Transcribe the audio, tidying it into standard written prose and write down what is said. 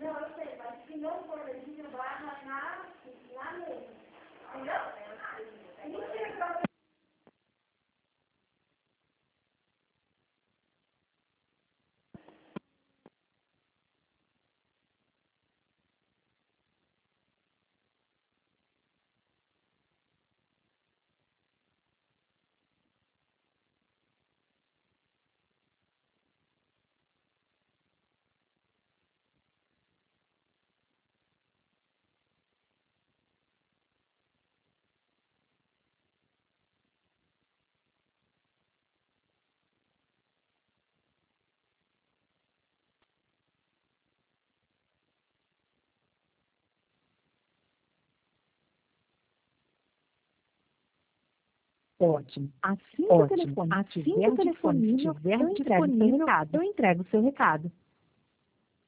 Não, eu sei, mas se não for legível, barra na lei. Entendeu? É mentira. Ótimo. Assim que o telefone estiver disponível, eu entrego o seu recado.